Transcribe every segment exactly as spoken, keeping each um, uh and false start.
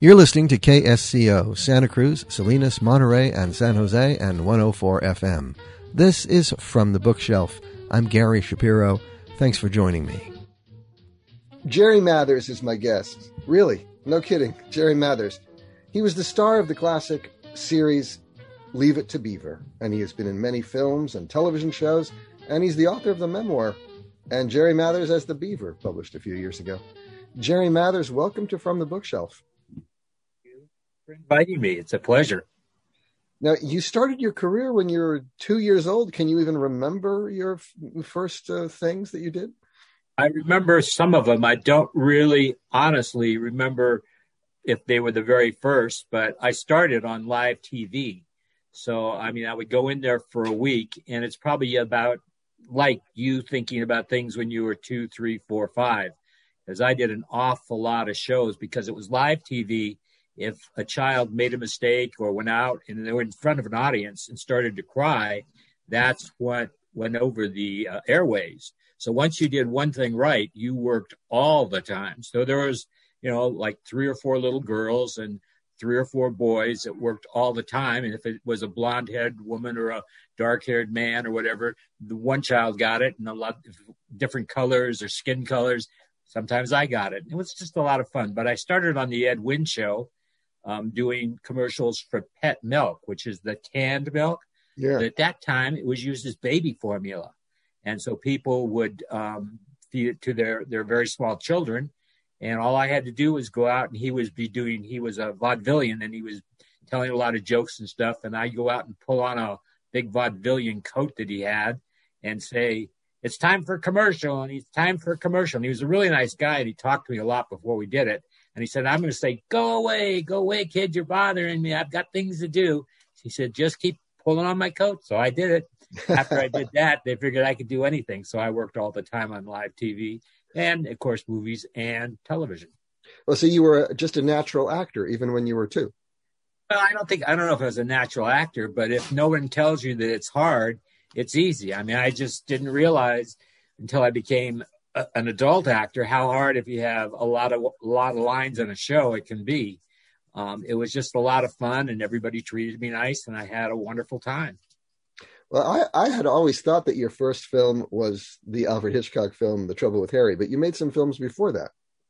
You're listening to K S C O, Santa Cruz, Salinas, Monterey, and San Jose, and one oh four F M. This is From the Bookshelf. I'm Gary Shapiro. Thanks for joining me. Jerry Mathers is my guest. Really, no kidding, Jerry Mathers. He was the star of the classic series Leave It to Beaver, and he has been in many films and television shows, and he's the author of the memoir, And Jerry Mathers as the Beaver, published a few years ago. Jerry Mathers, welcome to From the Bookshelf. Thank you for inviting me. It's a pleasure. Now, you started your career when you were two years old. Can you even remember your f- first uh, things that you did? I remember some of them. I don't really honestly remember if they were the very first, but I started on live T V. So, I mean, I would go in there for a week, and it's probably about like you thinking about things when you were two, three, four, five, because I did an awful lot of shows because it was live T V. If a child made a mistake or went out and they were in front of an audience and started to cry, that's what went over the uh, airways. So once you did one thing right, you worked all the time. So there was, you know, like three or four little girls and three or four boys that worked all the time. And if it was a blonde-haired woman or a dark-haired man or whatever, the one child got it, and a lot of different colors or skin colors. Sometimes I got it. It was just a lot of fun. But I started on the Ed Wynn Show, um, doing commercials for Pet Milk, which is the canned milk. Yeah. But at that time, it was used as baby formula. And so people would um, feed it to their, their very small children. And all I had to do was go out, and he was be doing, he was a vaudevillian, and he was telling a lot of jokes and stuff. And I'd go out and pull on a big vaudevillian coat that he had and say, it's time for a commercial. And it's time for a commercial. And he was a really nice guy. And he talked to me a lot before we did it. And he said, I'm going to say, go away, go away, kid. You're bothering me. I've got things to do. He said, just keep pulling on my coat. So I did it. After I did that, they figured I could do anything. So I worked all the time on live T V and, of course, movies and television. Well, so you were just a natural actor, even when you were two. Well, I don't think, I don't know if I was a natural actor, but if no one tells you that it's hard, it's easy. I mean, I just didn't realize until I became a, an adult actor how hard, if you have a lot of a lot of lines in a show, it can be. Um, it was just a lot of fun, and everybody treated me nice, and I had a wonderful time. Well, I, I had always thought that your first film was the Alfred Hitchcock film, The Trouble with Harry, but you made some films before that.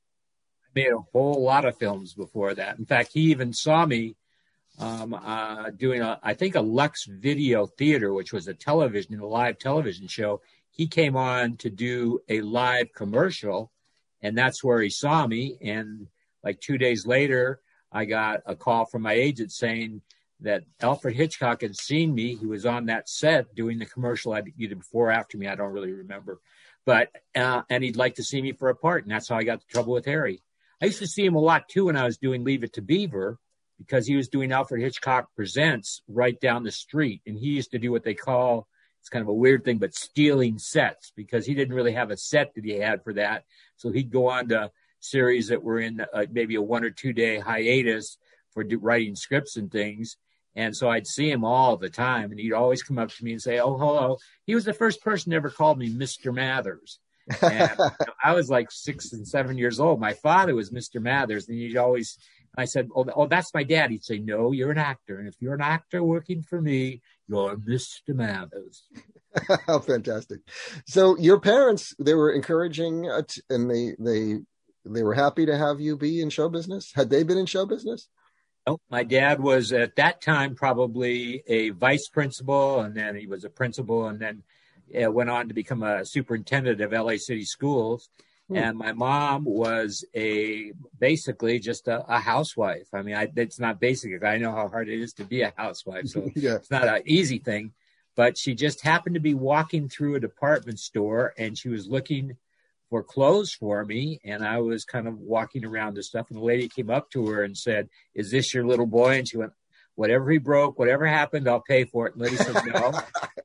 I made a whole lot of films before that. In fact, he even saw me um, uh, doing, a, I think, a Lux Video Theater, which was a television, a live television show. He came on to do a live commercial, and that's where he saw me. And like two days later, I got a call from my agent saying that Alfred Hitchcock had seen me. He was on that set doing the commercial either before or after me. I don't really remember. But, uh, and he'd like to see me for a part. And that's how I got The Trouble with Harry. I used to see him a lot, too, when I was doing Leave It to Beaver, because he was doing Alfred Hitchcock Presents right down the street. And he used to do what they call, it's kind of a weird thing, but stealing sets, because he didn't really have a set that he had for that. So he'd go on to series that were in uh, maybe a one or two day hiatus for do, writing scripts and things. And so I'd see him all the time, and he'd always come up to me and say, oh, hello. He was the first person that ever called me Mister Mathers. And you know, I was like six and seven years old. My father was Mister Mathers, and he'd always, I said, oh, oh, that's my dad. He'd say, no, you're an actor. And if you're an actor working for me, you're Mister Mathers. How fantastic. So your parents, they were encouraging, uh, t- and they, they, they were happy to have you be in show business. Had they been in show business? No, my dad was at that time probably a vice principal, and then he was a principal, and then uh, went on to become a superintendent of L A City Schools. Hmm. And my mom was a basically just a, a housewife. I mean, I, it's not basic. I know how hard it is to be a housewife, so yeah. It's not an easy thing. But she just happened to be walking through a department store, and she was looking for clothes for me, and I was kind of walking around and stuff, and the lady came up to her and said, is this your little boy? And she went, whatever he broke, whatever happened, I'll pay for it. And the lady said, no.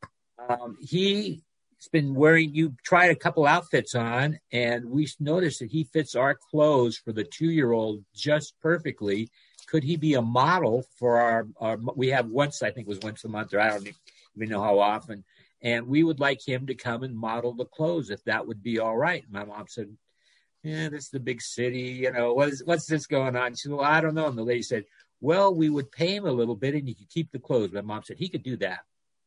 um, he's been wearing, you tried a couple outfits on, and we noticed that he fits our clothes for the two-year-old just perfectly. Could he be a model for our, our we have once, I think it was once a month, or I don't even know how often, and we would like him to come and model the clothes if that would be all right. And my mom said, yeah, this is the big city. You know, what is, what's this going on? She said, well, I don't know. And the lady said, well, we would pay him a little bit and you could keep the clothes. My mom said he could do that.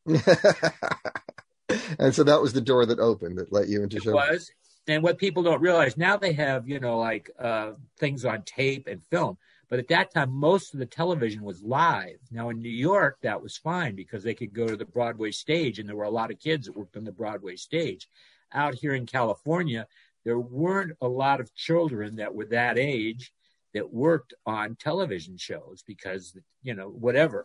And so that was the door that opened that let you into it show. Was. And what people don't realize, now they have, you know, like uh, things on tape and film. But at that time, most of the television was live. Now, in New York, that was fine because they could go to the Broadway stage, and there were a lot of kids that worked on the Broadway stage. Out here in California, there weren't a lot of children that were that age that worked on television shows because, you know, whatever.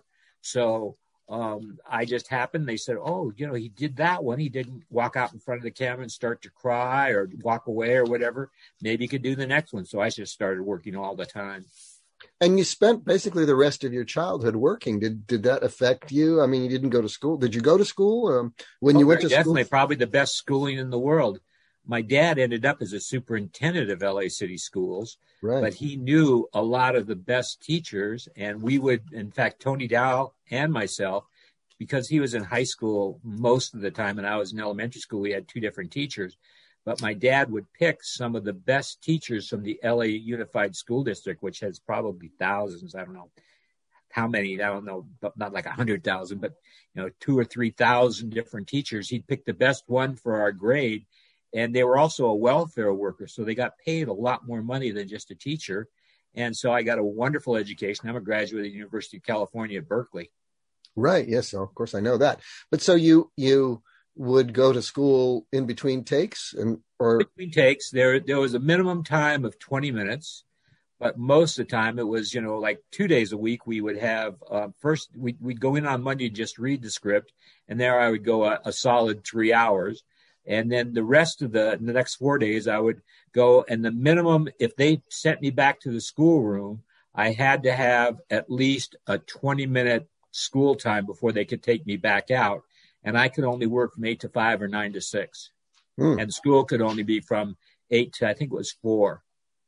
So um, I just happened, they said, oh, you know, he did that one. He didn't walk out in front of the camera and start to cry or walk away or whatever. Maybe he could do the next one. So I just started working all the time. And you spent basically the rest of your childhood working. Did did that affect you? I mean, you didn't go to school. Did you go to school um, when oh, you went to definitely, school? Probably the best schooling in the world. My dad ended up as a superintendent of L A City schools, right. But he knew a lot of the best teachers. And we would, in fact, Tony Dow and myself, because he was in high school most of the time and I was in elementary school, we had two different teachers. But my dad would pick some of the best teachers from the L A Unified School District, which has probably thousands. I don't know how many. I don't know, but not like a hundred thousand, but you know, two or three thousand different teachers. He'd pick the best one for our grade, and they were also a welfare worker, so they got paid a lot more money than just a teacher. And so I got a wonderful education. I'm a graduate of the University of California at Berkeley. Right. Yes. So of course I know that. But so you you. would go to school in between takes and or between takes there there was a minimum time of twenty minutes, but most of the time it was, you know, like two days a week we would have uh, first we, we'd go in on Monday and just read the script, and there I would go a, a solid three hours, and then the rest of the the next four days I would go, and the minimum, if they sent me back to the schoolroom, I had to have at least a twenty minute school time before they could take me back out. And I could only work from eight to five or nine to six. Mm. And school could only be from eight to, I think it was four.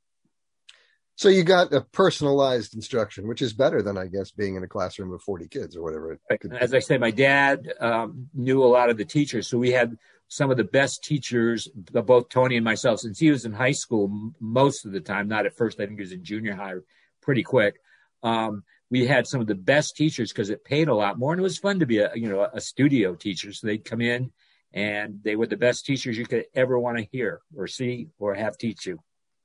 So you got a personalized instruction, which is better than, I guess, being in a classroom of forty kids or whatever. It could As I say, my dad um, knew a lot of the teachers. So we had some of the best teachers, both Tony and myself, since he was in high school most of the time, not at first, I think he was in junior high pretty quick. Um, we had some of the best teachers because it paid a lot more, and it was fun to be a, you know, a studio teacher. So they'd come in and they were the best teachers you could ever want to hear or see or have teach you.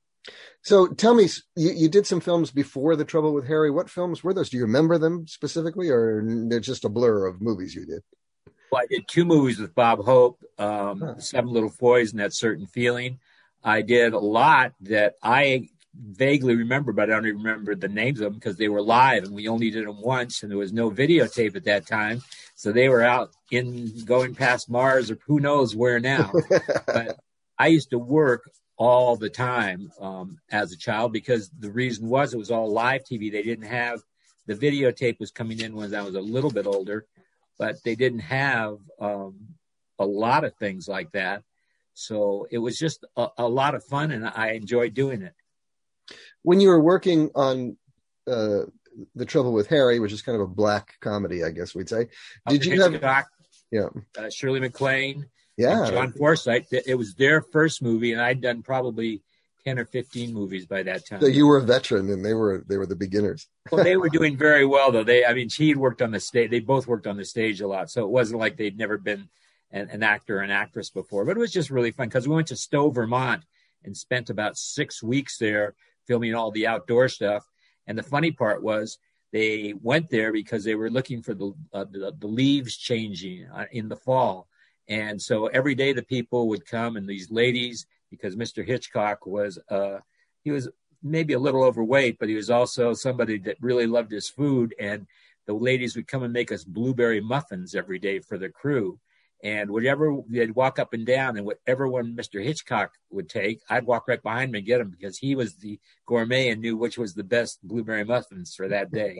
So tell me, you, you did some films before The Trouble with Harry. What films were those? Do you remember them specifically, or they're just a blur of movies you did? Well, I did two movies with Bob Hope, um, huh. Seven Little Boys and That Certain Feeling. I did a lot that I vaguely remember, but I don't even remember the names of them because they were live and we only did them once and there was no videotape at that time. So they were out in going past Mars or who knows where now. But I used to work all the time um, as a child because the reason was it was all live T V. They didn't have, the videotape was coming in when I was a little bit older, but they didn't have um, a lot of things like that. So it was just a, a lot of fun and I enjoyed doing it. When you were working on uh, The Trouble with Harry, which is kind of a black comedy, I guess we'd say, did you have Doc, yeah uh, Shirley MacLaine, yeah, John Forsythe? It was their first movie, and I'd done probably ten or fifteen movies by that time. So you were a veteran, and they were they were the beginners. Well, they were doing very well, though. They, I mean, she had worked on the stage. They both worked on the stage a lot, so it wasn't like they'd never been an, an actor or an actress before. But it was just really fun because we went to Stowe, Vermont, and spent about six weeks there filming all the outdoor stuff. And the funny part was they went there because they were looking for the uh, the, the leaves changing uh, in the fall. And so every day the people would come, and these ladies, because Mister Hitchcock was, uh, he was maybe a little overweight, but he was also somebody that really loved his food. And the ladies would come and make us blueberry muffins every day for the crew. And whatever, they'd walk up and down, and whatever one Mister Hitchcock would take, I'd walk right behind him and get him because he was the gourmet and knew which was the best blueberry muffins for that day.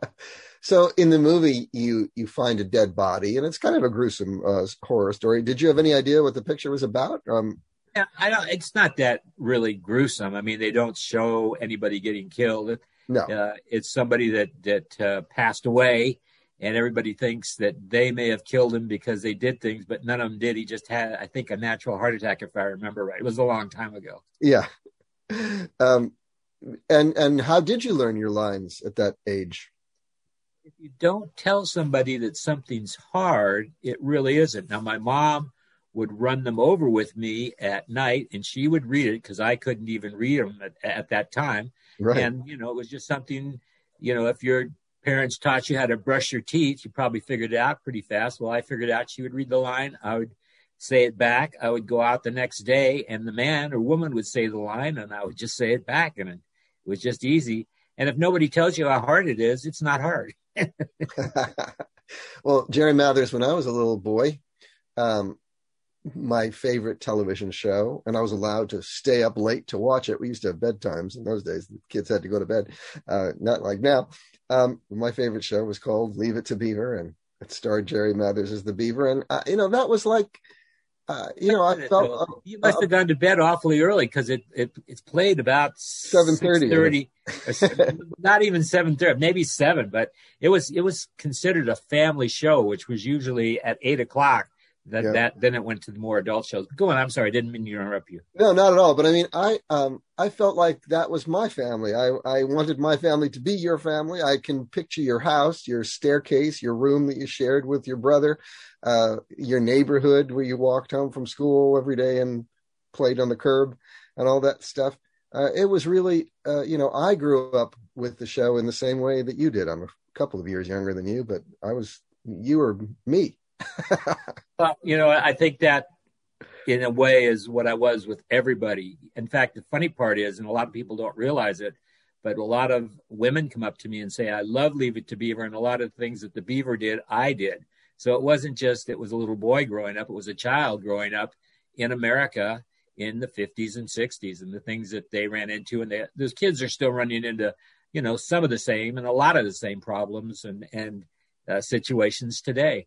So in the movie, you you find a dead body, and it's kind of a gruesome uh, horror story. Did you have any idea what the picture was about? Um, yeah, I don't. It's not that really gruesome. I mean, they don't show anybody getting killed. No, uh, it's somebody that that uh, passed away. And everybody thinks that they may have killed him because they did things, but none of them did. He just had, I think, a natural heart attack, if I remember right. It was a long time ago. Yeah. um, and and how did you learn your lines at that age? If you don't tell somebody that something's hard, it really isn't. Now, my mom would run them over with me at night, and she would read it because I couldn't even read them at, at that time. Right. And, you know, it was just something, you know, if your parents taught you how to brush your teeth, you probably figured it out pretty fast. Well, I figured out she would read the line. I would say it back. I would go out the next day, and the man or woman would say the line, and I would just say it back. And it was just easy. And if nobody tells you how hard it is, it's not hard. Well, Jerry Mathers, when I was a little boy, um, my favorite television show, and I was allowed to stay up late to watch it. We used to have bedtimes in those days. The kids had to go to bed, uh, not like now. Um, my favorite show was called Leave It to Beaver, and it starred Jerry Mathers as the Beaver. And, uh, you know, that was like, uh, you know, I felt... Uh, you must have gone to bed awfully early because it, it it's played about seven thirty. Not even seven thirty, maybe seven, but it was it was considered a family show, which was usually at eight o'clock. That, yeah. that then it went to the more adult shows. Go on. I'm sorry. I didn't mean to interrupt you. No, not at all. But I mean, I um I felt like that was my family. I, I wanted my family to be your family. I can picture your house, your staircase, your room that you shared with your brother, uh, your neighborhood where you walked home from school every day and played on the curb and all that stuff. Uh, it was really, uh, you know, I grew up with the show in the same way that you did. I'm a couple of years younger than you, but I was, you were me. Well, you know, I think that in a way is what I was with everybody. In fact, the funny part is, and a lot of people don't realize it, but a lot of women come up to me and say, I love Leave It to Beaver. And a lot of things that the Beaver did, I did. So it wasn't just, it was a little boy growing up. It was a child growing up in America in the fifties and sixties, and the things that they ran into. And they, those kids are still running into, you know, some of the same and a lot of the same problems and, and uh, situations today.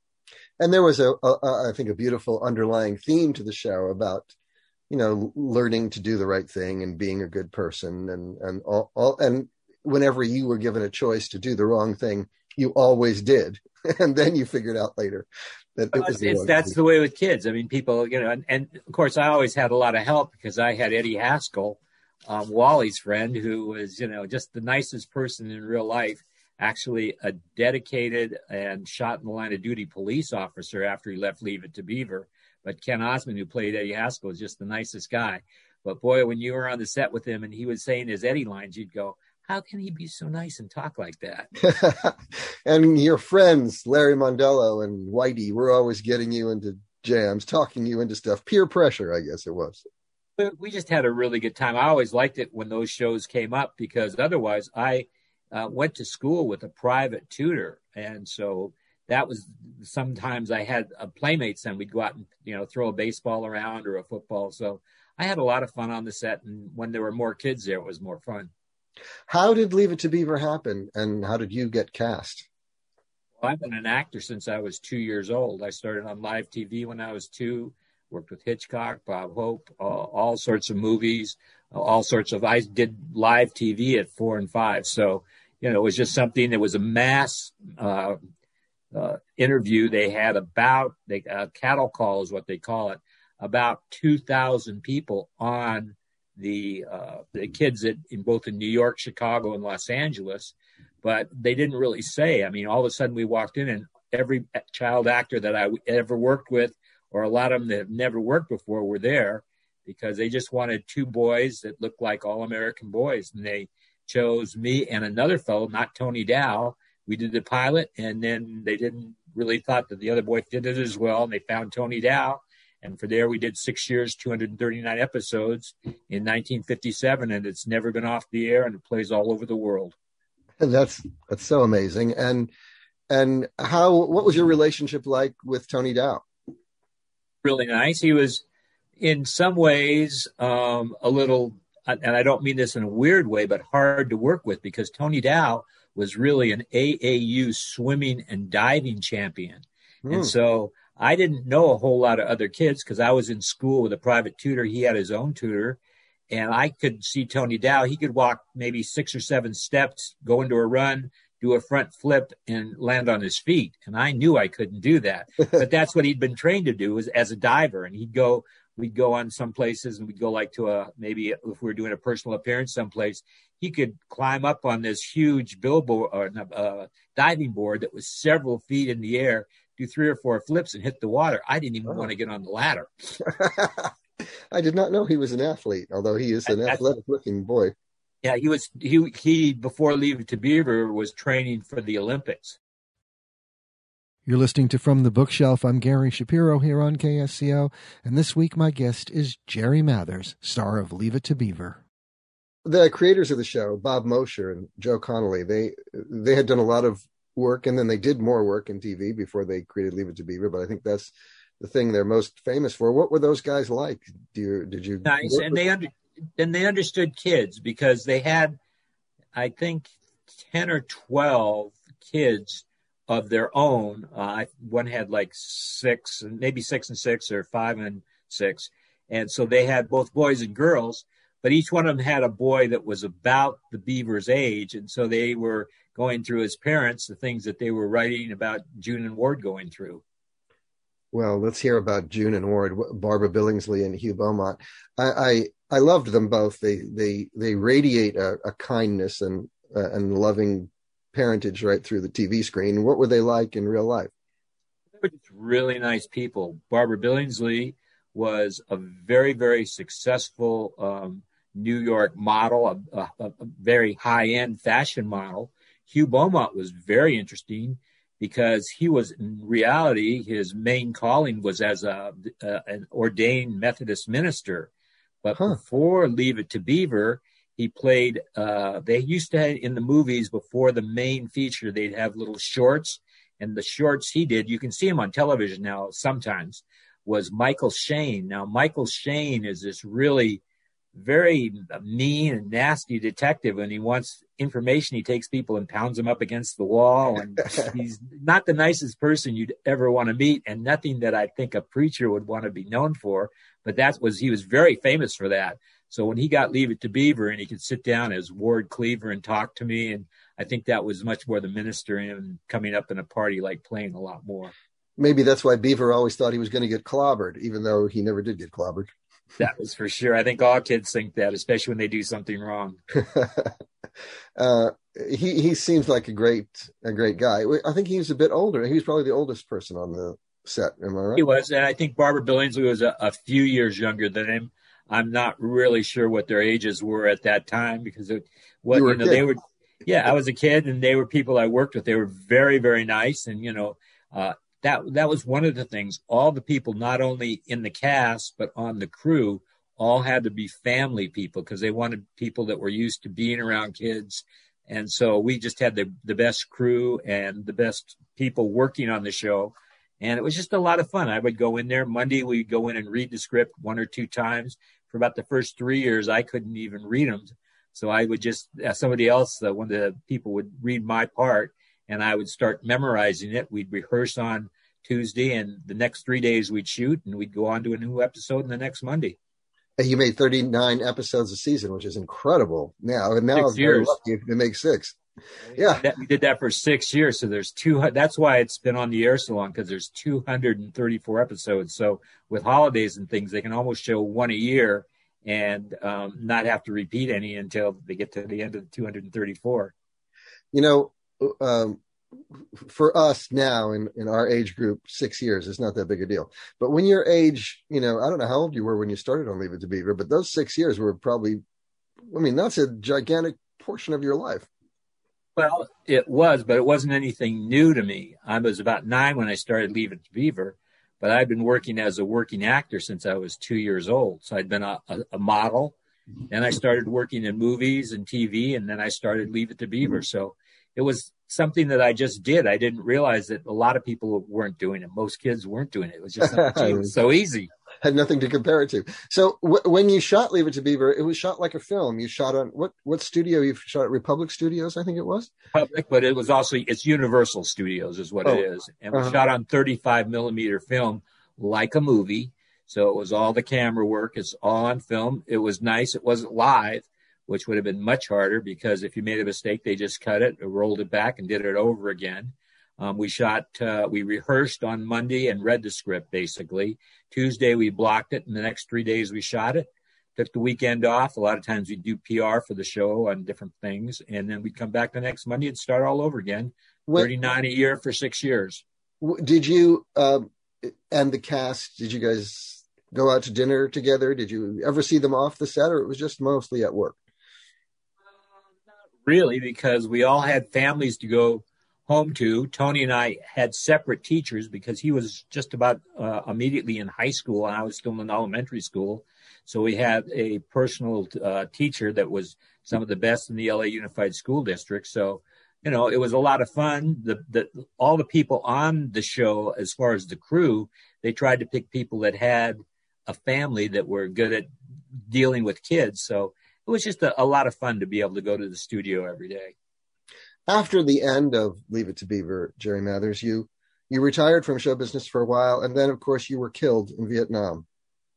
And there was a, a, I think, a beautiful underlying theme to the show about, you know, learning to do the right thing and being a good person. And, and all, all, and whenever you were given a choice to do the wrong thing, you always did. And then you figured out later that it was the it's, wrong that's thing. The way with kids. I mean, people, you know, and, and of course I always had a lot of help because I had Eddie Haskell, um, Wally's friend, who was, you know, just the nicest person in real life. Actually a dedicated and shot in the line of duty police officer after he left Leave It to Beaver. But Ken Osmond, who played Eddie Haskell, is just the nicest guy. But boy, when you were on the set with him and he was saying his Eddie lines, you'd go, how can he be so nice and talk like that? And your friends, Larry Mondello and Whitey, were always getting you into jams, talking you into stuff. Peer pressure, I guess it was. But we just had a really good time. I always liked it when those shows came up because otherwise I Uh, went to school with a private tutor. And so that was sometimes I had a playmates and we'd go out and, you know, throw a baseball around or a football. So I had a lot of fun on the set. And when there were more kids there, it was more fun. How did Leave It to Beaver happen? And how did you get cast? Well, I've been an actor since I was two years old. I started on live T V when I was two, worked with Hitchcock, Bob Hope, all, all sorts of movies, all sorts of, I did live T V at four and five. So, you know, it was just something that was a mass uh, uh, interview they had about, they, uh, cattle call is what they call it, about two thousand people on the uh, the kids that in both in New York, Chicago, and Los Angeles. But they didn't really say. I mean, all of a sudden we walked in and every child actor that I ever worked with, or a lot of them that have never worked before, were there because they just wanted two boys that looked like all American boys. And they chose me and another fellow, not Tony Dow. We did the pilot, and then they didn't really thought that the other boy did it as well, and they found Tony Dow. And for there, we did six years, two hundred thirty-nine episodes in nineteen fifty-seven, and it's never been off the air, and it plays all over the world. And that's that's so amazing. And and how what was your relationship like with Tony Dow? Really nice. He was, in some ways, um, a little. And I don't mean this in a weird way, but hard to work with because Tony Dow was really an A A U swimming and diving champion. Mm. And so I didn't know a whole lot of other kids because I was in school with a private tutor. He had his own tutor. And I could see Tony Dow. He could walk maybe six or seven steps, go into a run, do a front flip, and land on his feet. And I knew I couldn't do that. But that's what he'd been trained to do was as a diver. And he'd go we'd go on some places and we'd go like to a, maybe if we were doing a personal appearance someplace, he could climb up on this huge billboard or uh, diving board that was several feet in the air, do three or four flips and hit the water. I didn't even oh. want to get on the ladder. I did not know he was an athlete, although he is an I, athletic looking boy. Yeah, he was, he, he, before Leave It to Beaver, was training for the Olympics. You're listening to From the Bookshelf. I'm Gary Shapiro here on K S C O, and this week my guest is Jerry Mathers, star of Leave It to Beaver. The creators of the show, Bob Mosher and Joe Connolly, they they had done a lot of work, and then they did more work in T V before they created Leave It to Beaver, but I think that's the thing they're most famous for. What were those guys like? Do you, did you nice, and they under, and they understood kids because they had, I think, ten or twelve kids of their own. Uh, one had like six, and maybe six and six, or five and six, and so they had both boys and girls. But each one of them had a boy that was about the Beaver's age, and so they were going through as parents the things that they were writing about June and Ward going through. Well, let's hear about June and Ward, Barbara Billingsley and Hugh Beaumont. I I, I loved them both. They they they radiate a, a kindness and uh, and loving parentage right through the T V screen. What were they like in real life? They were just really nice people. Barbara Billingsley was a very very successful Um, New York model, a, a, a very high-end fashion model. Hugh Beaumont was very interesting because he was, in reality, his main calling was as a, a an ordained Methodist minister. But huh. before Leave It to Beaver, he played, uh, they used to have in the movies before the main feature, they'd have little shorts. And the shorts he did, you can see him on television now sometimes, was Michael Shayne. Now, Michael Shayne is this really very mean and nasty detective. When he wants information, he takes people and pounds them up against the wall. And he's not the nicest person you'd ever want to meet, and nothing that I think a preacher would want to be known for. But that was, he was very famous for that. So when he got Leave It to Beaver and he could sit down as Ward Cleaver and talk to me, and I think that was much more the minister and coming up in a party, like playing a lot more. Maybe that's why Beaver always thought he was going to get clobbered, even though he never did get clobbered. That was for sure. I think all kids think that, especially when they do something wrong. uh, he he seems like a great a great guy. I think he was a bit older. He was probably the oldest person on the set. Am I right? He was, and I think Barbara Billingsley was a, a few years younger than him. I'm not really sure what their ages were at that time because it, what you, you know they were. Yeah, I was a kid, and they were people I worked with. They were very very nice, and you know. Uh, That that was one of the things. All the people, not only in the cast, but on the crew, all had to be family people because they wanted people that were used to being around kids. And so we just had the, the best crew and the best people working on the show. And it was just a lot of fun. I would go in there. Monday, we'd go in and read the script one or two times. For about the first three years, I couldn't even read them. So I would just, uh, somebody else, uh, one of the people would read my part, and I would start memorizing it. We'd rehearse on Tuesday, and the next three days we'd shoot, and we'd go on to a new episode in the next Monday. You made thirty-nine episodes a season, which is incredible. Now, and now I'm very lucky to make six. Yeah, that, we did that for six years. So there's two. That's why it's been on the air so long, because there's two hundred thirty-four episodes. So with holidays and things, they can almost show one a year and um, not have to repeat any until they get to the end of the two hundred thirty-four. You know. Um, For us now in, in our age group, six years is not that big a deal. But when your age, you know, I don't know how old you were when you started on Leave It to Beaver, but those six years were probably, I mean, that's a gigantic portion of your life. Well, it was, but it wasn't anything new to me. I was about nine when I started Leave It to Beaver, but I'd been working as a working actor since I was two years old. So I'd been a, a, a model. Then I started working in movies and T V, and then I started Leave It to Beaver. So it was something that I just did. I didn't realize that a lot of people weren't doing it. Most kids weren't doing it. It was just something, it was so easy. Had nothing to compare it to. So w- when you shot Leave It to Beaver, it was shot like a film. You shot on what, what studio? You shot at Republic Studios, I think it was? Public, but it was also, it's Universal Studios is what oh. it is. And we uh-huh. shot on thirty-five millimeter film like a movie. So it was all the camera work. It's all on film. It was nice. It wasn't live, which would have been much harder because if you made a mistake, they just cut it, rolled it back, and did it over again. Um, we shot, uh, we rehearsed on Monday and read the script basically. Tuesday we blocked it, and the next three days we shot it. Took the weekend off. A lot of times we do P R for the show on different things, and then we'd come back the next Monday and start all over again. When, thirty-nine a year for six years. Did you uh, and the cast? Did you guys go out to dinner together? Did you ever see them off the set, or it was just mostly at work? Not really, because we all had families to go home to. Tony and I had separate teachers because he was just about uh, immediately in high school, and I was still in elementary school. So we had a personal uh, teacher that was some of the best in the L A Unified School District. So, you know, it was a lot of fun. The, the all the people on the show, as far as the crew, they tried to pick people that had a family that were good at dealing with kids. So it was just a, a lot of fun to be able to go to the studio every day. After the end of Leave It to Beaver, Jerry Mathers, you you retired from show business for a while, and then, of course, you were killed in Vietnam,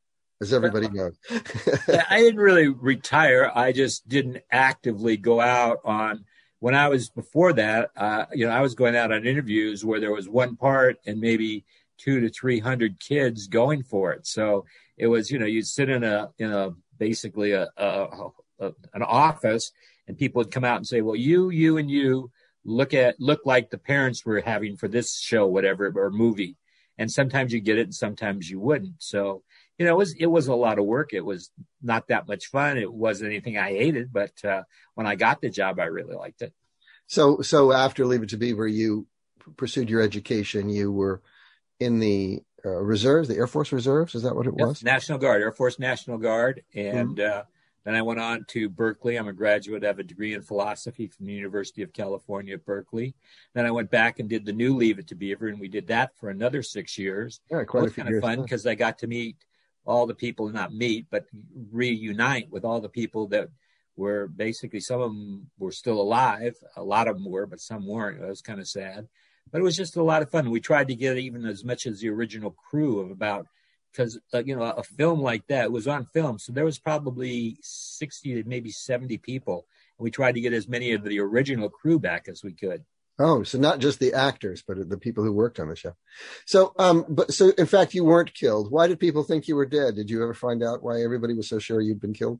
as everybody knows. Yeah, I didn't really retire. I just didn't actively go out on. When I was before that, uh, you know, I was going out on interviews where there was one part and maybe two to three hundred kids going for it. So it was, you know, you'd sit in a in a basically a, a, a an office, and people would come out and say, well, you, you, and you look at look like the parents were having for this show, whatever, or movie. And sometimes you get it, and sometimes you wouldn't. So, you know, it was it was a lot of work. It was not that much fun. It wasn't anything I hated, but uh, when I got the job, I really liked it. So, so after Leave It to Beaver, you pursued your education. You were in the uh, reserves, the Air Force Reserves. Is that what it Yep, was? National Guard, Air Force National Guard, and Mm-hmm. uh, then I went on to Berkeley. I'm a graduate. I have a degree in philosophy from the University of California at Berkeley. Then I went back and did the new Leave It to Beaver, and we did that for another six years. Yeah, It quite a was few kind of years. fun because I got to meet all the people, not meet, but reunite with all the people that were basically, some of them were still alive. A lot of them were, but some weren't. It was kind of sad. But it was just a lot of fun. We tried to get even as much as the original crew of about, because, uh, you know, a film like that was on film. So there was probably sixty to maybe seventy people. And we tried to get as many of the original crew back as we could. Oh, so not just the actors, but the people who worked on the show. So, um, but so in fact, you weren't killed. Why did people think you were dead? Did you ever find out why everybody was so sure you'd been killed?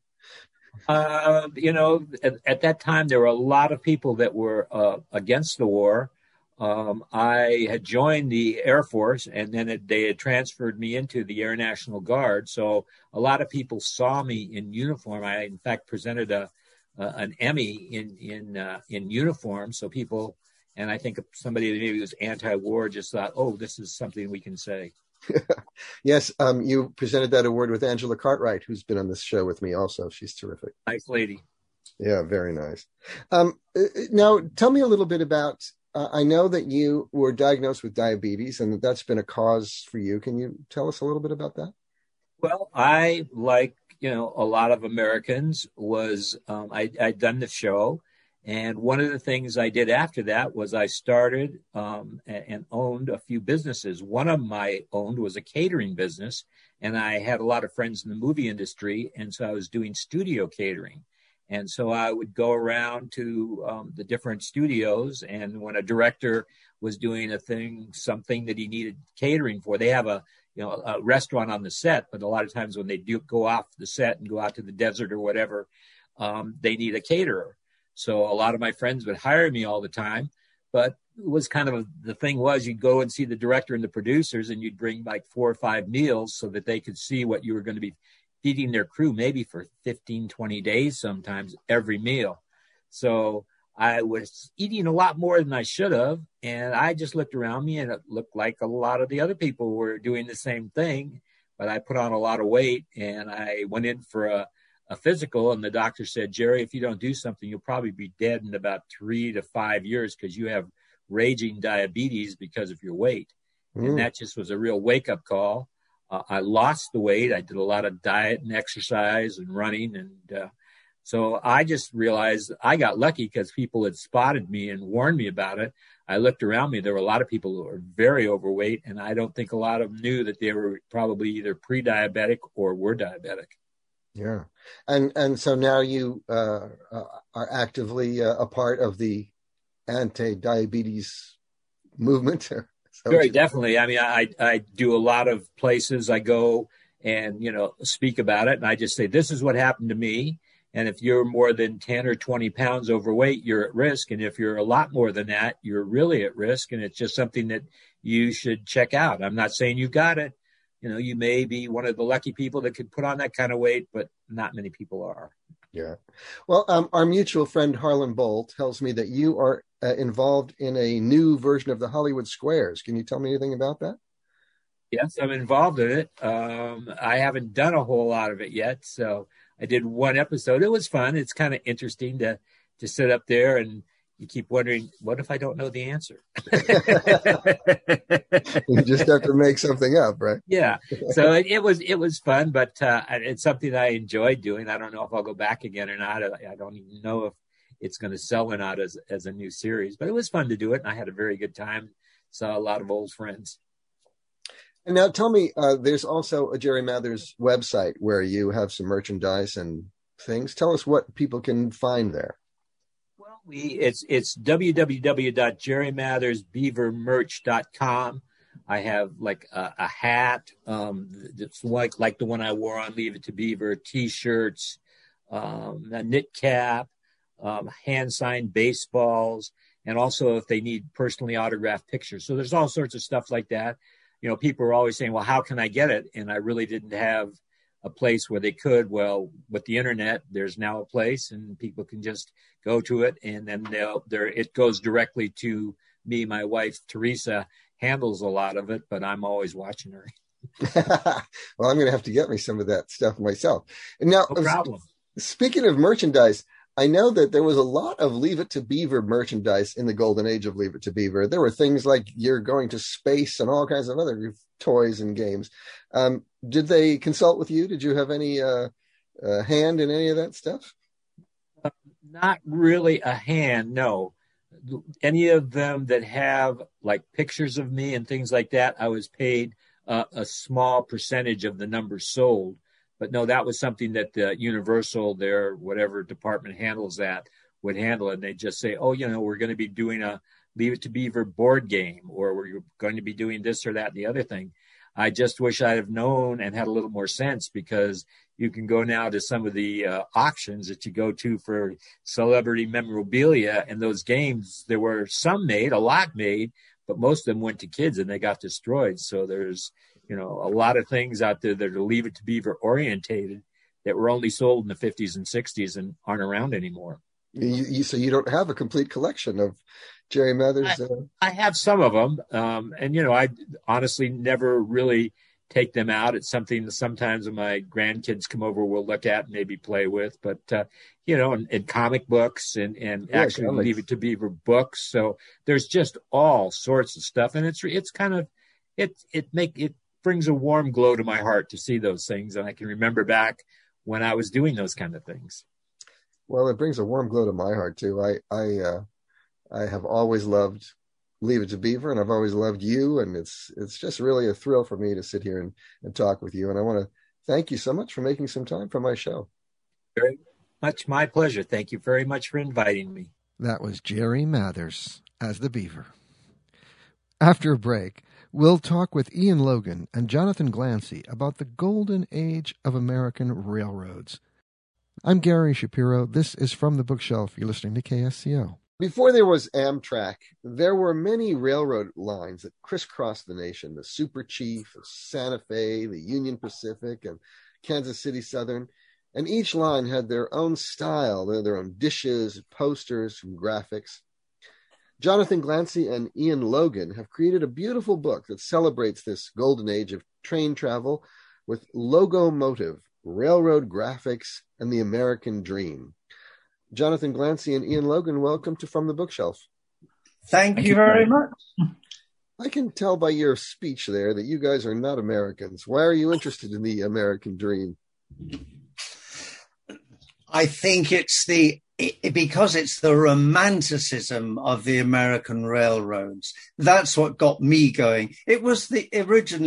Uh, you know, at, at that time, there were a lot of people that were uh, against the war. Um, I had joined the Air Force, and then it, they had transferred me into the Air National Guard. So a lot of people saw me in uniform. I, in fact, presented a uh, an Emmy in in uh, in uniform. So people, and I think somebody that maybe was anti-war just thought, oh, this is something we can say. Yes, um, you presented that award with Angela Cartwright, who's been on this show with me also. She's terrific. Nice lady. Yeah, very nice. Um, now, tell me a little bit about, uh, I know that you were diagnosed with diabetes and that that's been a cause for you. Can you tell us a little bit about that? Well, I, like, you know, a lot of Americans, was, um, I, I'd done the show. And one of the things I did after that was I started um, and owned a few businesses. One of them I owned was a catering business, and I had a lot of friends in the movie industry, and so I was doing studio catering. And so I would go around to um, the different studios, and when a director was doing a thing, something that he needed catering for, they have a you know a restaurant on the set, but a lot of times when they do go off the set and go out to the desert or whatever, um, they need a caterer. So a lot of my friends would hire me all the time, but it was kind of a, the thing was you'd go and see the director and the producers, and you'd bring like four or five meals so that they could see what you were going to be feeding their crew, maybe for fifteen, twenty days, sometimes every meal. So I was eating a lot more than I should have. And I just looked around me, and it looked like a lot of the other people were doing the same thing, but I put on a lot of weight, and I went in for a, a physical, and the doctor said, Jerry, if you don't do something, you'll probably be dead in about three to five years because you have raging diabetes because of your weight. Mm. And that just was a real wake-up call. Uh, I lost the weight. I did a lot of diet and exercise and running. And uh, so I just realized I got lucky because people had spotted me and warned me about it. I looked around me. There were a lot of people who were very overweight, and I don't think a lot of them knew that they were probably either pre-diabetic or were diabetic. Yeah. And and so now you uh, uh, are actively uh, a part of the anti-diabetes movement? Very definitely. I mean, I, I do a lot of places. I go and, you know, speak about it. And I just say, this is what happened to me. And if you're more than ten or twenty pounds overweight, you're at risk. And if you're a lot more than that, you're really at risk. And it's just something that you should check out. I'm not saying you've got it. You know, you may be one of the lucky people that could put on that kind of weight, but not many people are. Yeah. Well, um, our mutual friend Harlan Boll tells me that you are uh, involved in a new version of the Hollywood Squares. Can you tell me anything about that? Yes, I'm involved in it. Um, I haven't done a whole lot of it yet. So I did one episode. It was fun. It's kind of interesting to, to sit up there and you keep wondering, what if I don't know the answer? You just have to make something up, right? Yeah. So it, it was, it was fun, but uh, it's something I enjoyed doing. I don't know if I'll go back again or not. I don't even know if it's going to sell or not as, as a new series, but it was fun to do it. And I had a very good time. Saw a lot of old friends. And now tell me, uh, there's also a Jerry Mathers website where you have some merchandise and things. Tell us what people can find there. Well, we it's it's w w w dot jerry mathers beaver merch dot com. I have like a, a hat, um, it's like like the one I wore on Leave It to Beaver, T-shirts, um, a knit cap, um, hand signed baseballs, and also if they need personally autographed pictures. So there's all sorts of stuff like that. You know, people are always saying, well, how can I get it? And I really didn't have a place where they could. Well, with the internet, there's now a place and people can just go to it. And then they'll, there, it goes directly to me. My wife, Teresa, handles a lot of it, but I'm always watching her. Well, I'm going to have to get me some of that stuff myself. And now, no problem. Speaking of merchandise, I know that there was a lot of Leave It to Beaver merchandise in the golden age of Leave It to Beaver. There were things like you're going to space and all kinds of other toys and games. Um, did they consult with you? Did you have any uh, uh, hand in any of that stuff? Uh, not really a hand, no. Any of them that have like pictures of me and things like that, I was paid uh, a small percentage of the numbers sold. But no, that was something that the Universal, their whatever department handles that, would handle it. And they just say, oh, you know, we're going to be doing a Leave It to Beaver board game, or we're going to be doing this or that and the other thing. I just wish I'd have known and had a little more sense, because you can go now to some of the uh, auctions that you go to for celebrity memorabilia, and those games, there were some made, a lot made, but most of them went to kids and they got destroyed. So there's, you know, a lot of things out there that are Leave It to Beaver orientated that were only sold in the fifties and sixties and aren't around anymore. You, you, so you don't have a complete collection of Jerry Mathers? Uh... I, I have some of them. Um, and, you know, I honestly never really take them out. It's something that sometimes when my grandkids come over, we'll look at and maybe play with. But, uh, you know, and, and comic books and, and yeah, actually comics. Leave It to Beaver books. So there's just all sorts of stuff. And it's it's kind of, it it make it brings a warm glow to my heart to see those things. And I can remember back when I was doing those kind of things. Well, it brings a warm glow to my heart too. I, I, uh, I have always loved Leave It to Beaver, and I've always loved you. And it's, it's just really a thrill for me to sit here and, and talk with you. And I want to thank you so much for making some time for my show. Very much my pleasure. Thank you very much for inviting me. That was Jerry Mathers as the Beaver. After a break, we'll talk with Ian Logan and Jonathan Glancy about the golden age of American railroads. I'm Gary Shapiro. This is From the Bookshelf. You're listening to K S C O. Before there was Amtrak, there were many railroad lines that crisscrossed the nation. The Super Chief, Santa Fe, the Union Pacific, and Kansas City Southern. And each line had their own style, their, their own dishes, posters, and graphics. Jonathan Glancy and Ian Logan have created a beautiful book that celebrates this golden age of train travel with Logomotive, Railroad Graphics, and the American Dream. Jonathan Glancy and Ian Logan, welcome to From the Bookshelf. Thank, Thank you very much. I can tell by your speech there that you guys are not Americans. Why are you interested in the American Dream? I think it's the It, because it's the romanticism of the American railroads. That's what got me going. It was the originally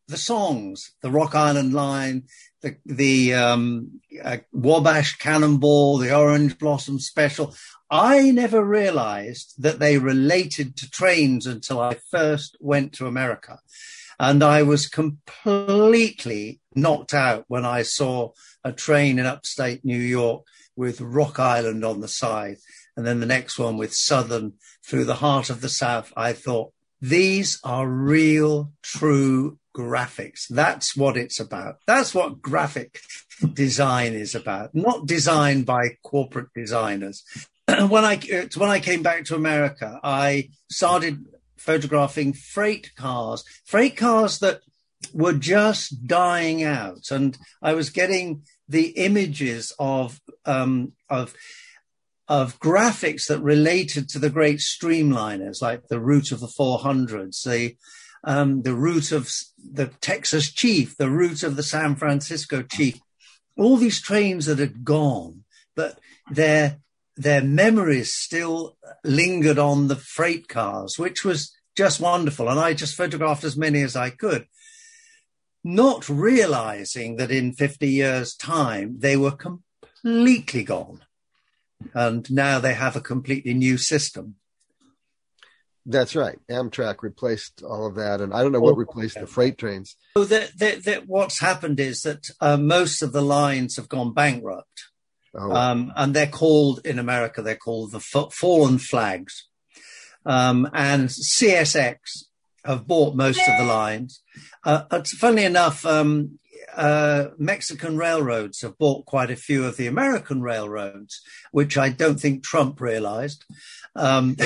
the songs, the Rock Island Line, the, the um, uh, Wabash Cannonball, the Orange Blossom Special. I never realized that they related to trains until I first went to America. And I was completely knocked out when I saw a train in upstate New York with Rock Island on the side. And then the next one with Southern through the heart of the South. I thought, these are real, true graphics. That's what it's about. That's what graphic design is about, not designed by corporate designers. When I, when I came back to America, I started photographing freight cars, freight cars that were just dying out. And I was getting the images of, um, of, of graphics that related to the great streamliners, like the route of the four hundreds, the, um, the route of the Texas Chief, the route of the San Francisco Chief, all these trains that had gone, but their, their memories still lingered on the freight cars, which was just wonderful. And I just photographed as many as I could, not realizing that in fifty years' time, they were completely gone. And now they have a completely new system. That's right. Amtrak replaced all of that. And I don't know what replaced the freight trains. So that, that, that what's happened is that uh, most of the lines have gone bankrupt. Oh. Um, and they're called, in America, they're called the f- fallen flags. Um, and C S X have bought most of the lines. Uh, funnily enough, um, uh, Mexican railroads have bought quite a few of the American railroads, which I don't think Trump realized. Um,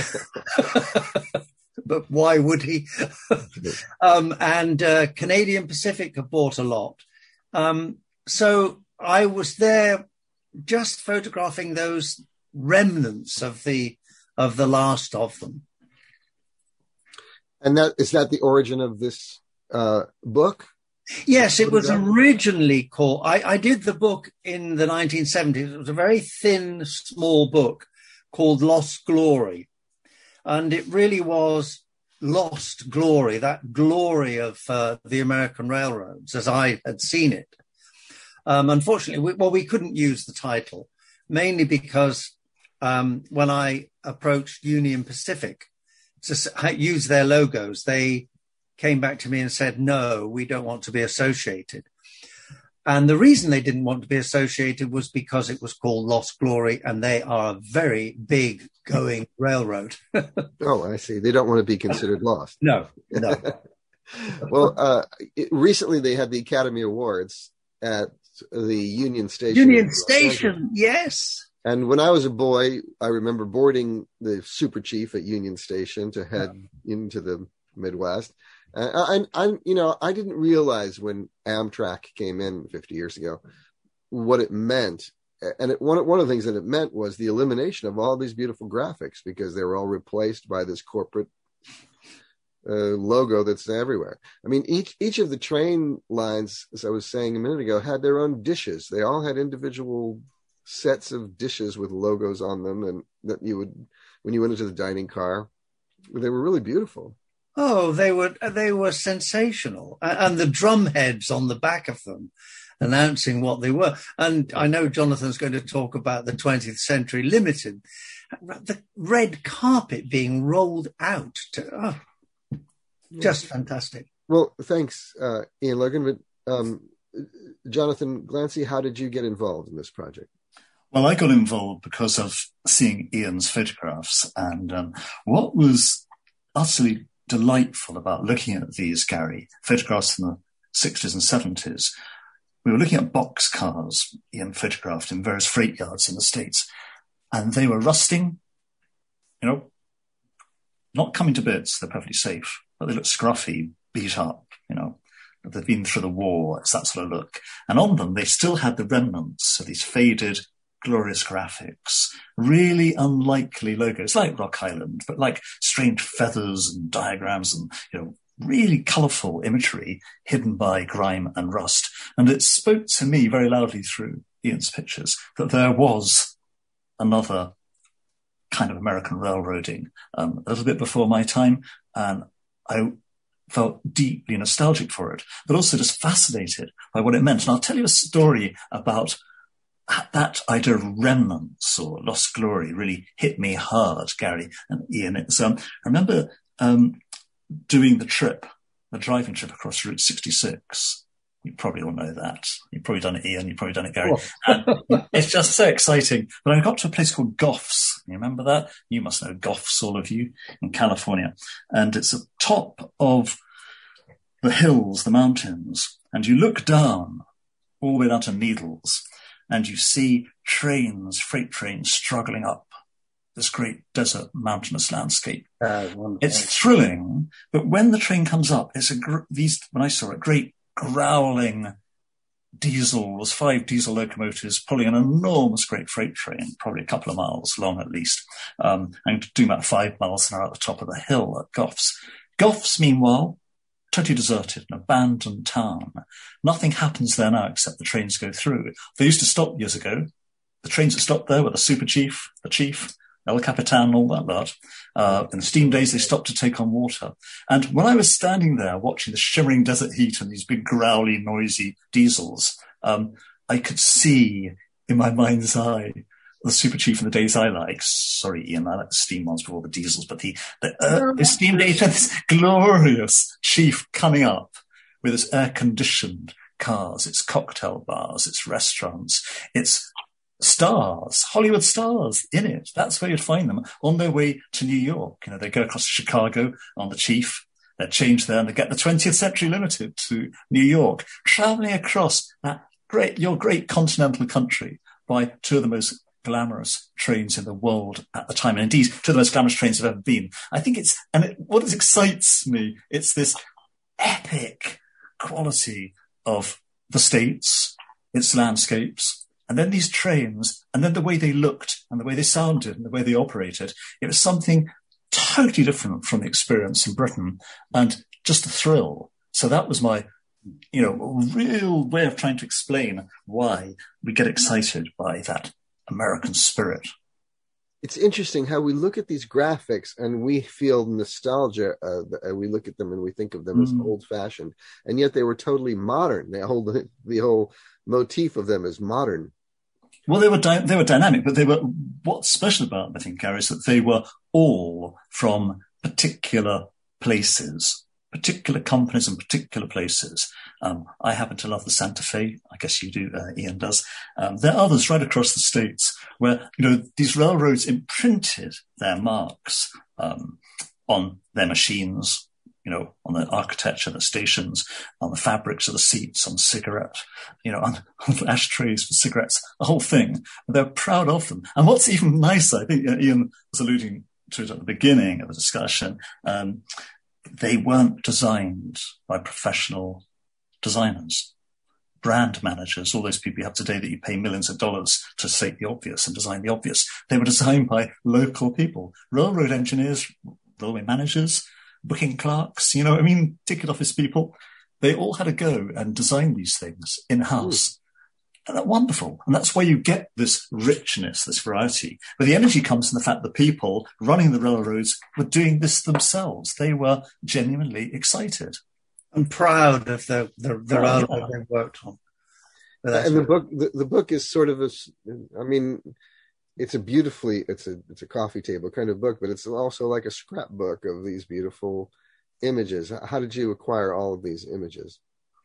but why would he? um, and uh, Canadian Pacific have bought a lot. Um, so I was there just photographing those remnants of the of the last of them. And that is that the origin of this uh, book? Yes, it was originally called, I, I did the book in the nineteen seventies. It was a very thin, small book called Lost Glory. And it really was lost glory, that glory of uh, the American railroads as I had seen it. Um, unfortunately, we, well, we couldn't use the title, mainly because um, when I approached Union Pacific to use their logos, they came back to me and said, no, we don't want to be associated. And the reason they didn't want to be associated was because it was called Lost Glory, and they are a very big going railroad. Oh, I see. They don't want to be considered lost. No, no. Well, uh, it, recently they had the Academy Awards at the Union Station. Union Station, yes. And when I was a boy, I remember boarding the Super Chief at Union Station to head into the Midwest. Uh, I, I, you know, I didn't realize when Amtrak came in fifty years ago what it meant. And it, one, one of the things that it meant was the elimination of all these beautiful graphics, because they were all replaced by this corporate uh, logo that's everywhere. I mean, each each of the train lines, as I was saying a minute ago, had their own dishes. They all had individual sets of dishes with logos on them, and that you would, when you went into the dining car, they were really beautiful. Oh, they were they were sensational, and the drum heads on the back of them announcing what they were. And I know Jonathan's going to talk about the twentieth Century Limited, the red carpet being rolled out to, oh, just fantastic. Well, thanks, uh, Ian Logan. But um, Jonathan Glancy, how did you get involved in this project? Well, I got involved because of seeing Ian's photographs, and um, what was utterly delightful about looking at these, Gary, photographs from the sixties and seventies. We were looking at boxcars Ian photographed in various freight yards in the States, and they were rusting, you know, not coming to bits. They're perfectly safe, but they look scruffy, beat up, you know. They've been through the war. It's that sort of look. And on them, they still had the remnants of these faded, glorious graphics, really unlikely logos, like Rock Island, but like strange feathers and diagrams and, you know, really colourful imagery hidden by grime and rust. And it spoke to me very loudly through Ian's pictures that there was another kind of American railroading, um, a little bit before my time. And I felt deeply nostalgic for it, but also just fascinated by what it meant. And I'll tell you a story about that idea of remnants or lost glory really hit me hard, Gary and Ian. It's, um, I remember um, doing the trip, the driving trip across Route sixty-six. You probably all know that. You've probably done it, Ian. You've probably done it, Gary. And it's just so exciting. But I got to a place called Goffs. You remember that? You must know Goffs, all of you, in California. And it's at the top of the hills, the mountains. And you look down all the way down to Needles, and you see trains, freight trains, struggling up this great desert mountainous landscape. Uh, it's thrilling, but when the train comes up, it's a gr- these when I saw it, great growling diesels, five diesel locomotives pulling an enormous great freight train, probably a couple of miles long at least, um, and doing about five miles an hour at the top of the hill at Goffs. Goffs, meanwhile, totally deserted, an abandoned town. Nothing happens there now except the trains go through. They used to stop years ago. The trains that stopped there were the super chief, the chief, El Capitan, all that lot. Uh, in the steam days, they stopped to take on water. And when I was standing there watching the shimmering desert heat and these big growly, noisy diesels, um, I could see in my mind's eye the super chief in the days I like. Sorry, Ian, I like the steam ones before the diesels, but the, the, uh, the steam days, this glorious chief coming up with its air-conditioned cars, its cocktail bars, its restaurants, its stars, Hollywood stars in it. That's where you'd find them on their way to New York. You know, they go across to Chicago on the Chief, they change there and they get the twentieth Century Limited to New York, traveling across that great, your great continental country by two of the most glamorous trains in the world at the time. And indeed, two of the most glamorous trains I've ever been. I think it's, and it, what excites me, it's this epic quality of the States, its landscapes, and then these trains, and then the way they looked and the way they sounded and the way they operated. It was something totally different from the experience in Britain and just a thrill. So that was my, you know, real way of trying to explain why we get excited by that American spirit. It's interesting how we look at these graphics and we feel nostalgia. Uh, we look at them and we think of them mm. as old-fashioned, and yet they were totally modern. The whole the whole motif of them is modern. Well, they were di- they were dynamic, but they were. What's special about them, I think, Gary, is that they were all from particular places, particular companies, and particular places. Um, I happen to love the Santa Fe. I guess you do. Uh, Ian does. Um, there are others right across the states where, you know, these railroads imprinted their marks um, on their machines, you know, on the architecture, the stations, on the fabrics of the seats, on cigarette, you know, on, on ashtrays for cigarettes, the whole thing. They're proud of them. And what's even nicer, I think Ian was alluding to it at the beginning of the discussion, um, they weren't designed by professional designers, brand managers, all those people you have today that you pay millions of dollars to state the obvious and design the obvious. They were designed by local people, railroad engineers, railway managers, booking clerks, you know, I mean, ticket office people. They all had to go and design these things in-house. And that's wonderful. And that's why you get this richness, this variety. But the energy comes from the fact that people running the railroads were doing this themselves. They were genuinely excited. I'm proud of the, the, the oh, railroad yeah. they worked on. And the book, the, the book is sort of a, I mean, it's a beautifully, it's a, it's a coffee table kind of book, but it's also like a scrapbook of these beautiful images. How did you acquire all of these images?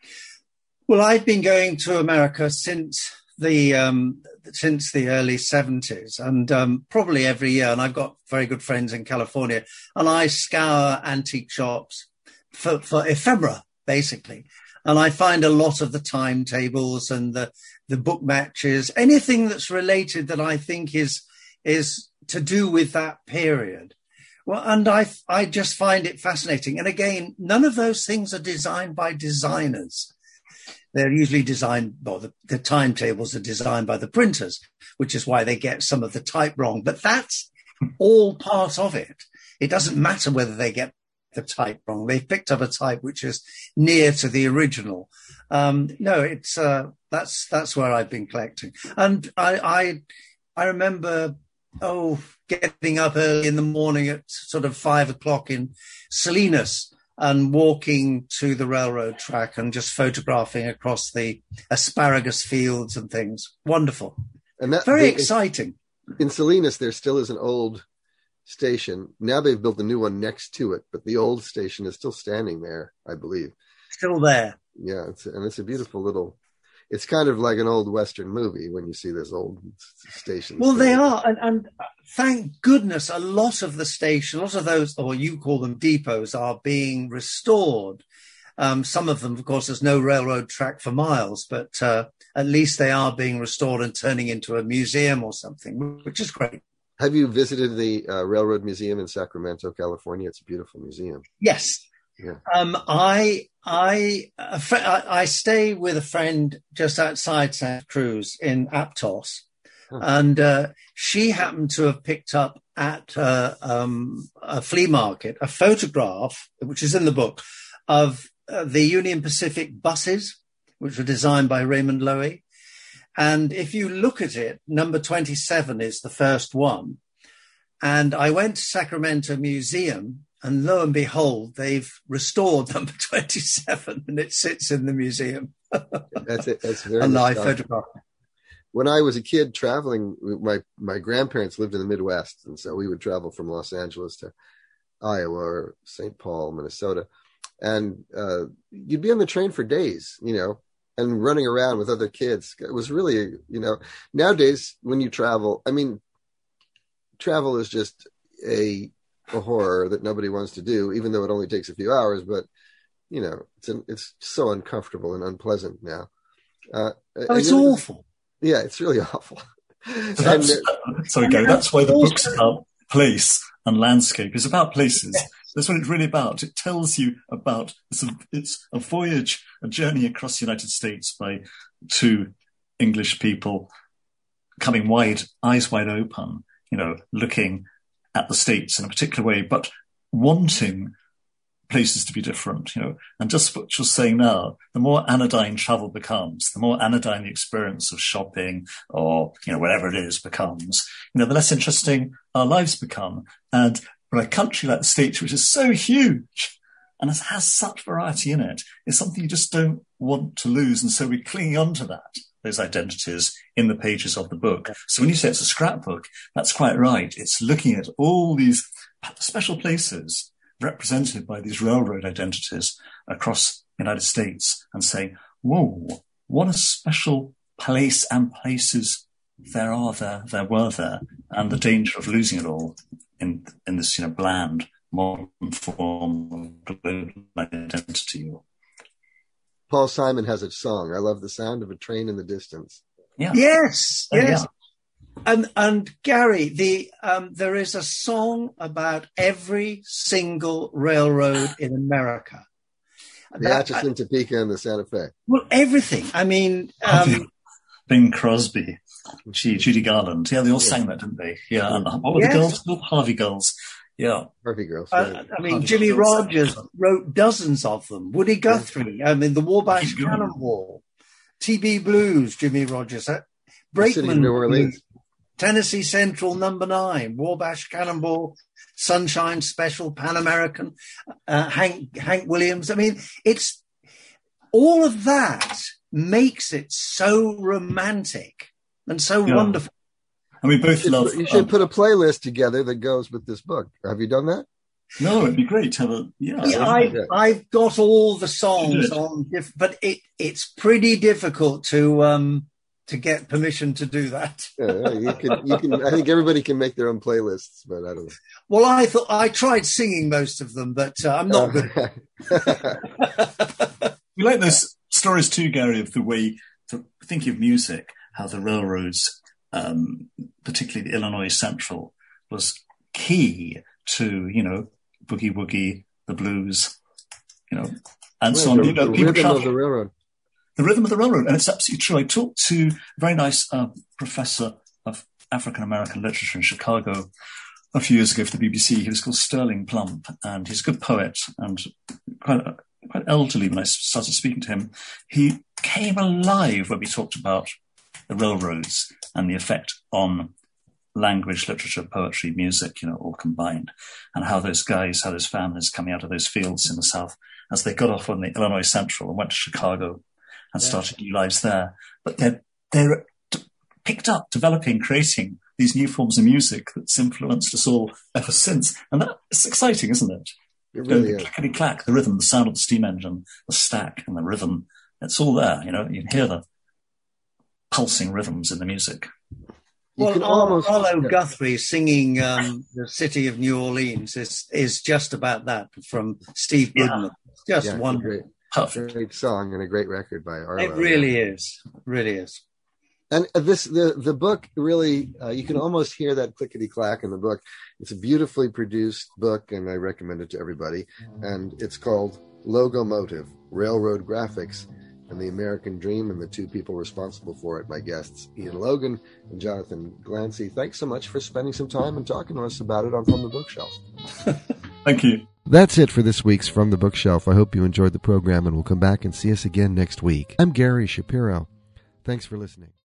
Well, I've been going to America since the um, since the early seventies, and um, probably every year. And I've got very good friends in California, and I scour antique shops for, for ephemera, basically. And I find a lot of the timetables and the the book matches, anything that's related that I think is is to do with that period. Well, and I I just find it fascinating. And again, none of those things are designed by designers. They're usually designed, well, the, the timetables are designed by the printers, which is why they get some of the type wrong. But that's all part of it. It doesn't matter whether they get the type wrong. They've picked up a type which is near to the original. Um, no, it's uh, that's that's where I've been collecting. And I, I I remember, oh, getting up early in the morning at sort of five o'clock in Salinas and walking to the railroad track and just photographing across the asparagus fields and things. Wonderful. And that, very they, exciting. In Salinas, there still is an old station. Now they've built a new one next to it, but the old station is still standing there, I believe. Still there. Yeah, it's, and it's a beautiful little, it's kind of like an old Western movie when you see this old station. Well, they are. And, and thank goodness a lot of the station, a lot of those, or you call them depots, are being restored. Um, some of them, of course, there's no railroad track for miles, but uh, at least they are being restored and turning into a museum or something, which is great. Have you visited the uh, Railroad Museum in Sacramento, California? It's a beautiful museum. Yes. Yeah. Um, I I, a fr- I I stay with a friend just outside Santa Cruz in Aptos, huh. and uh, she happened to have picked up at uh, um, a flea market a photograph, which is in the book, of uh, the Union Pacific buses, which were designed by Raymond Loewy. And if you look at it, number twenty-seven is the first one. And I went to Sacramento Museum, and lo and behold, they've restored number twenty-seven, and it sits in the museum. That's it. That's very a live nostalgic. photograph. When I was a kid traveling, my, my grandparents lived in the Midwest, and so we would travel from Los Angeles to Iowa or Saint Paul, Minnesota. And uh, you'd be on the train for days, you know, and running around with other kids. It was really, you know, nowadays when you travel, I mean, travel is just a, a horror that nobody wants to do, even though it only takes a few hours. But, you know, it's an, it's so uncomfortable and unpleasant now. Uh, oh, it's awful. Yeah, it's really awful. So that's, and, uh, sorry, Gary, that's why the book's about place and landscape. It's about places. That's what it's really about. It tells you about, it's a, it's a voyage, a journey across the United States by two English people coming wide, eyes wide open, you know, looking at the States in a particular way, but wanting places to be different, you know. And just what you're saying now, the more anodyne travel becomes, the more anodyne the experience of shopping or, you know, whatever it is becomes, you know, the less interesting our lives become. And for a country like the States, which is so huge and has, has such variety in it, is something you just don't want to lose. And so we're clinging on to that, those identities in the pages of the book. So when you say it's a scrapbook, that's quite right. It's looking at all these special places represented by these railroad identities across the United States and saying, whoa, what a special place and places there are there, there were there, and the danger of losing it all in in this, you know, bland, modern form of global identity. Paul Simon has a song, I love the sound of a train in the distance. Yeah. Yes, oh, yes. Yeah. And and Gary, the um, there is a song about every single railroad in America. The Atchison, Topeka, and the Santa Fe. Well, everything. I mean, um, Bing Crosby, gee, Judy Garland. Yeah, they all sang that, didn't they? Yeah. Mm-hmm. What were yes. the girls called? Harvey Girls. Yeah. Harvey Girls. Uh, Right. I mean, Harvey Jimmy Girls. Rogers wrote dozens of them. Woody Guthrie. I mean, the Wabash Cannonball, T B Blues. Jimmy Rogers. Uh, The City of New Orleans. Blues, Tennessee Central Number Nine, Wabash Cannonball, Sunshine Special, Pan American, uh, Hank Hank Williams. I mean, it's all of that makes it so romantic and so Yeah. wonderful. And we both You should, love. you should um, put a playlist together that goes with this book. Have you done that? No, it'd be great to have a. Yeah. Yeah, I, yeah. I've got all the songs Good. on, diff- but it it's pretty difficult to um to get permission to do that. Yeah, you can. You can. I think everybody can make their own playlists, but I don't know. Well, I thought I tried singing most of them, but uh, I'm not good. We like those stories too, Gary, of the way to think of music, how the railroads, um, particularly the Illinois Central, was key to, you know, boogie woogie, the blues, you know, and so on. the, You know, the people rhythm travel. of the railroad. The rhythm of the railroad. And it's absolutely true. I talked to a very nice uh, professor of African-American literature in Chicago a few years ago for the B B C. He was called Sterling Plump, and he's a good poet and quite, quite elderly when I started speaking to him. He came alive when we talked about the railroads and the effect on language, literature, poetry, music, you know, all combined, and how those guys, how those families coming out of those fields in the South, as they got off on the Illinois Central and went to Chicago and yeah. started new lives there. But they're, they're picked up, developing, creating these new forms of music that's influenced us all ever since. And that's exciting, isn't it? It really the is. Clickety-clack, the rhythm, the sound of the steam engine, the stack and the rhythm. It's all there, you know, you can hear the pulsing rhythms in the music. You well, can Ar- almost Arlo Guthrie singing um, The City of New Orleans is is just about that from Steve Goodman. Yeah. Just yeah, wonderful. Great, Perfect. great song and a great record by Arlo. It really is. Really is. And this the the book really uh, you can almost hear that clickety clack in the book. It's a beautifully produced book, and I recommend it to everybody. And it's called Logomotive: Railroad Graphics and the American Dream, and the two people responsible for it, my guests, Ian Logan and Jonathan Glancy. Thanks so much for spending some time and talking to us about it on From the Bookshelf. Thank you. That's it for this week's From the Bookshelf. I hope you enjoyed the program and will come back and see us again next week. I'm Gary Shapiro. Thanks for listening.